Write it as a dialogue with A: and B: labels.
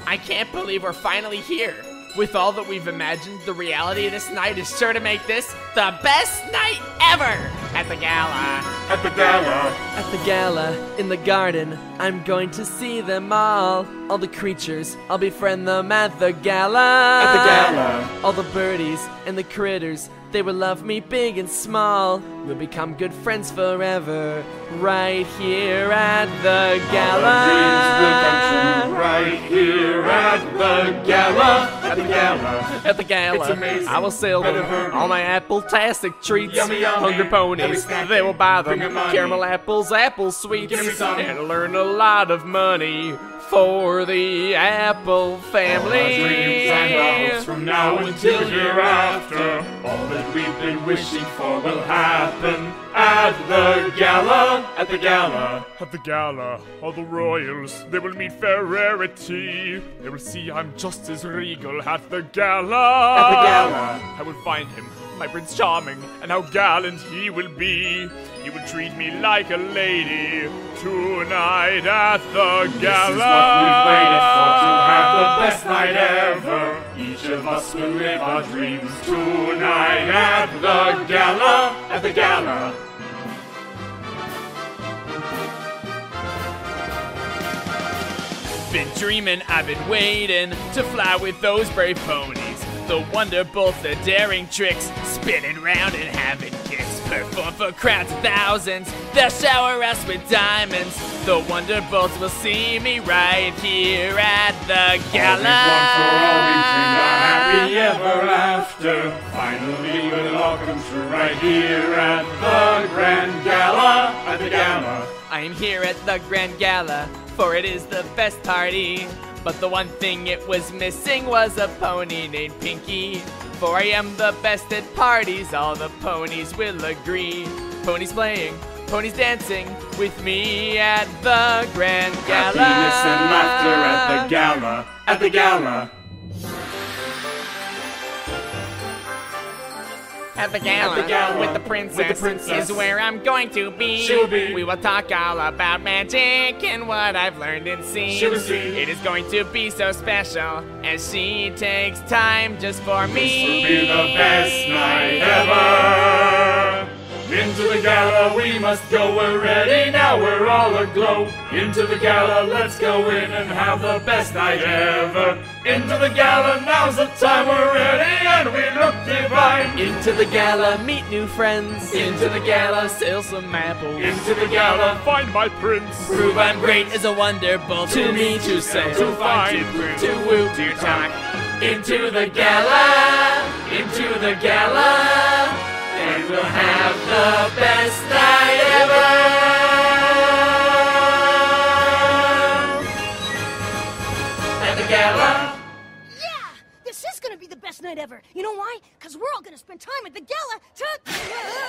A: I can't believe we're finally here. With all that we've imagined, the reality of this night is sure to make this the best night ever! At the gala.
B: At the gala.
C: At the gala, in the garden, I'm going to see them all. All the creatures, I'll befriend them at the gala.
B: At the gala.
C: All the birdies and the critters, they will love me big and small. We'll become good friends forever, right here at the gala.
B: Our dreams will come true right here at the gala. At the gala.
C: At the gala,
B: It's amazing.
C: I will sell them all my apple-tastic treats.
B: Yummy, yummy.
C: Hungry ponies,
B: Every snack
C: they will buy them.
B: bring 'em money.
C: Caramel apples, apple sweets,
B: Give me some.
C: and earn a lot of money for the Apple family.
B: Our dreams and our hopes from now until hereafter. All that we've been wishing for will happen at the gala. At the gala.
D: At the gala, all the royals, they will meet fair rarity. They will see I'm just as regal at the gala.
B: At the gala.
D: I will find him, my Prince Charming, and how gallant he will be. He will treat me like a lady tonight at the gala.
B: This is what we've waited for, to have the best night ever. Each of us will live our dreams tonight at the gala. At the gala.
A: Been dreaming, I've been waiting to fly with those brave ponies. The Wonderbolts, the daring tricks, spinning round and having kicks. Perform for crowds of thousands, they'll shower us with diamonds. The Wonderbolts will see me right here at the gala.
B: All we want for all we dreamed, a happy ever after. Finally will all come true right here at the grand gala. At the gala.
A: I am here at the Grand Gala, for it is the best party. But the one thing it was missing was a pony named Pinky. For I am the best at parties, all the ponies will agree. Ponies playing, ponies dancing with me at the Grand Gala.
B: Happiness and laughter at the gala. At the gala.
A: At the gala,
B: At the gala,
A: with the princess,
B: with the princess.
A: is where I'm going to be.
B: She'll be.
A: We will talk all about magic and what I've learned and seen.
B: She'll see.
A: It is going to be so special as she takes time just for me.
B: This will be the best night ever. Into the gala we must go, we're ready now, we're all aglow. Into the gala, let's go in and have the best night ever. Into the gala, now's the time, we're ready and we look divine.
C: Into the gala, meet new friends.
B: Into the gala,
C: sell some apples.
B: into the gala,
D: Find my prince.
A: Prove I'm great as a Wonderbolt.
C: To me, to say,
D: to find,
A: to woo, to talk.
B: into the gala, into the gala, and we'll have the best night ever. At the gala.
E: Yeah! This is gonna be the best night ever. You know why? Because we're all gonna spend time at the gala